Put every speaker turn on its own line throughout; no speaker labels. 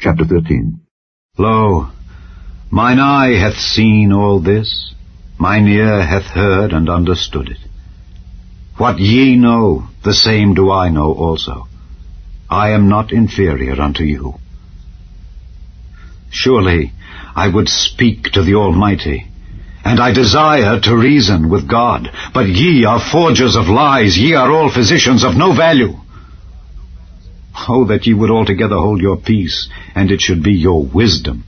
Chapter 13.
Lo, mine eye hath seen all this, mine ear hath heard and understood it. What ye know, the same do I know also. I am not inferior unto you. Surely I would speak to the Almighty, and I desire to reason with God. But ye are forgers of lies, ye are all physicians of no value. Oh, that ye would altogether hold your peace, and it should be your wisdom.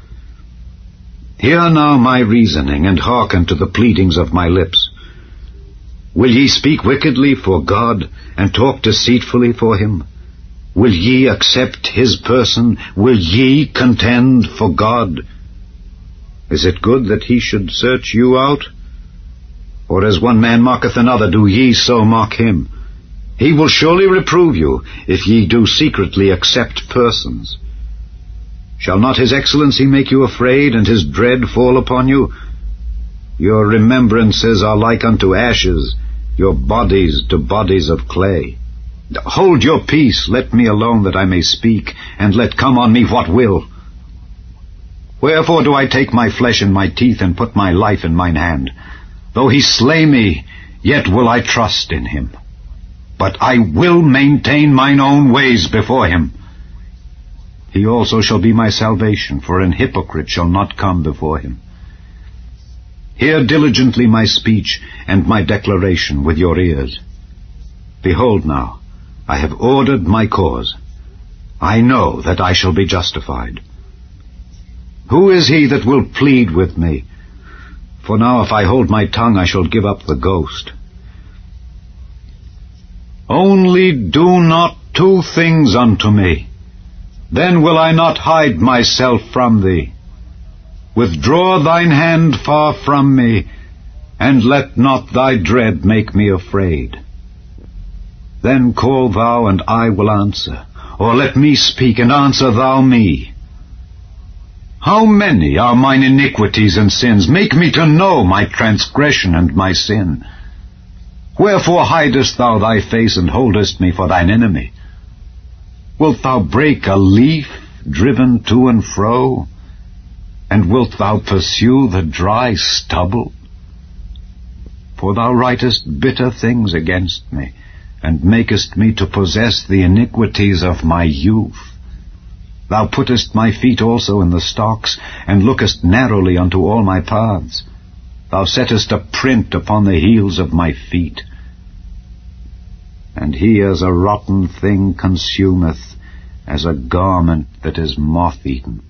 Hear now my reasoning, and hearken to the pleadings of my lips. Will ye speak wickedly for God, and talk deceitfully for him? Will ye accept his person? Will ye contend for God? Is it good that he should search you out? Or as one man mocketh another, do ye so mock him? He will surely reprove you, if ye do secretly accept persons. Shall not his excellency make you afraid, and his dread fall upon you? Your remembrances are like unto ashes, your bodies to bodies of clay. Hold your peace, let me alone that I may speak, and let come on me what will. Wherefore do I take my flesh in my teeth, and put my life in mine hand? Though he slay me, yet will I trust in him. But I will maintain mine own ways before him. He also shall be my salvation, for an hypocrite shall not come before him. Hear diligently my speech and my declaration with your ears. Behold now, I have ordered my cause. I know that I shall be justified. Who is he that will plead with me? For now if I hold my tongue, I shall give up the ghost. Only do not two things unto me, then will I not hide myself from thee. Withdraw thine hand far from me, and let not thy dread make me afraid. Then call thou, and I will answer, or let me speak, and answer thou me. How many are mine iniquities and sins? Make me to know my transgression and my sin. Wherefore hidest thou thy face, and holdest me for thine enemy? Wilt thou break a leaf driven to and fro? And wilt thou pursue the dry stubble? For thou writest bitter things against me, and makest me to possess the iniquities of my youth. Thou puttest my feet also in the stocks, and lookest narrowly unto all my paths. Thou settest a print upon the heels of my feet. And he as a rotten thing consumeth, as a garment that is moth-eaten.